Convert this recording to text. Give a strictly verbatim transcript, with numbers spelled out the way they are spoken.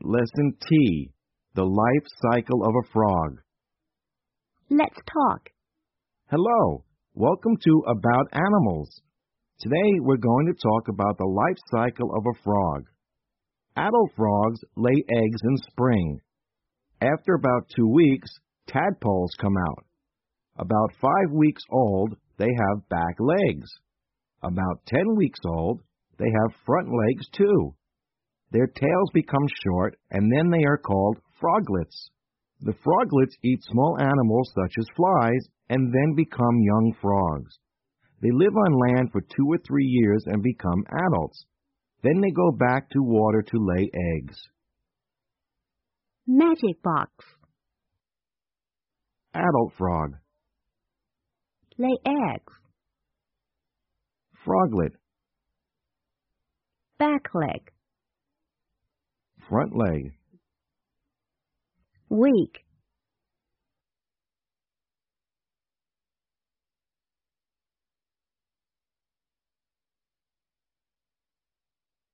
Lesson T, the life cycle of a frog. Let's talk. Hello, welcome to About Animals. Today we're going to talk about the life cycle of a frog. Adult frogs lay eggs in spring. After about two weeks, tadpoles come out. About five weeks old, they have back legs. About ten weeks old, they have front legs too. Their tails become short, and then they are called froglets. The froglets eat small animals such as flies, and then become young frogs. They live on land for two or three years and become adults. Then they go back to water to lay eggs. Magic box. Adult frog. Lay eggs. Froglet. Back leg. Front leg. Week.